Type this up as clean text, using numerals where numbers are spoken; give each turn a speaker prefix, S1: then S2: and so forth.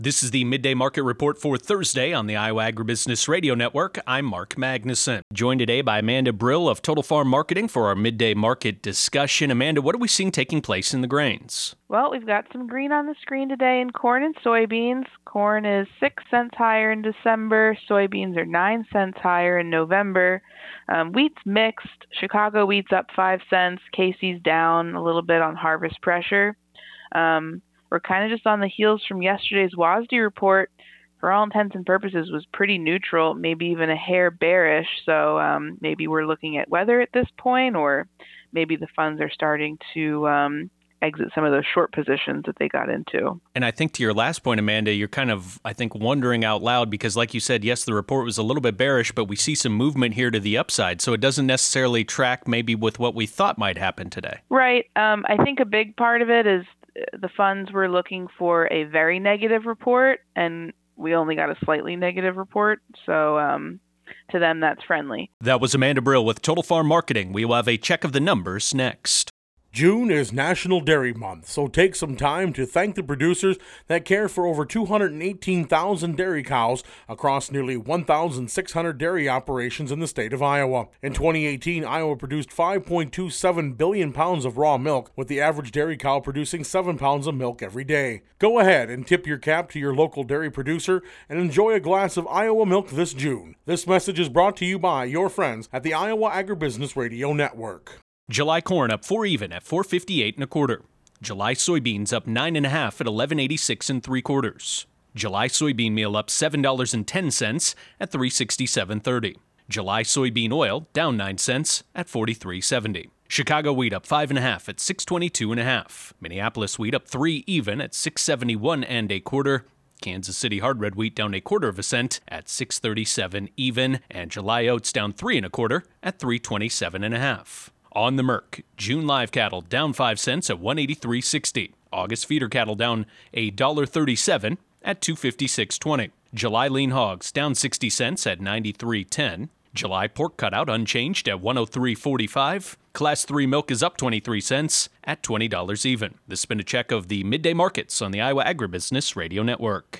S1: This is the Midday Market Report for Thursday on the Iowa Agribusiness Radio Network. I'm Mark Magnuson. Joined today by Amanda Brill of Total Farm Marketing for our midday market discussion. Amanda, what are we seeing taking place in the grains?
S2: Well, we've got some green on the screen today in corn and soybeans. Corn is 6 cents higher in December. Soybeans are 9 cents higher in November. Wheat's mixed. Chicago wheat's up 5 cents. Casey's down a little bit on harvest pressure. We're kind of just on the heels from yesterday's WASDE report. For all intents and purposes, was pretty neutral, maybe even a hair bearish. So maybe we're looking at weather at this point, or maybe the funds are starting to exit some of those short positions that they got into.
S1: And I think to your last point, Amanda, you're kind of, wondering out loud because like you said, yes, the report was a little bit bearish, but we see some movement here to the upside. So it doesn't necessarily track maybe with what we thought might happen today.
S2: Right. I think a big part of it is the funds were looking for a very negative report, and we only got a slightly negative report. So to them, that's friendly.
S1: That was Amanda Brill with Total Farm Marketing. We will have a check of the numbers next.
S3: June is National Dairy Month, so take some time to thank the producers that care for over 218,000 dairy cows across nearly 1,600 dairy operations in the state of Iowa. In 2018, Iowa produced 5.27 billion pounds of raw milk, with the average dairy cow producing 7 pounds of milk every day. Go ahead and tip your cap to your local dairy producer and enjoy a glass of Iowa milk this June. This message is brought to you by your friends at the Iowa Agribusiness Radio Network.
S1: July corn up 4 even at $4.58 1/4. July soybeans up 9 1/2 at $11.86 3/4. July soybean meal up $7.10 at $3.6730. July soybean oil down 9 cents at $43.70. Chicago wheat up 5 1/2 at $6.22 1/2. Minneapolis wheat up 3 even at $6.71 1/4. Kansas City hard red wheat down 1/4 cent at $6.37 even, and July oats down 3 1/4 at $3.27 1/2. On the Merc, June live cattle down 5 cents at $183.60. August feeder cattle down $1.37 at $256.20. July lean hogs down 60 cents at $93.10. July pork cutout unchanged at $103.45. Class 3 milk is up 23 cents at $20 even. This has been a check of the midday markets on the Iowa Agribusiness Radio Network.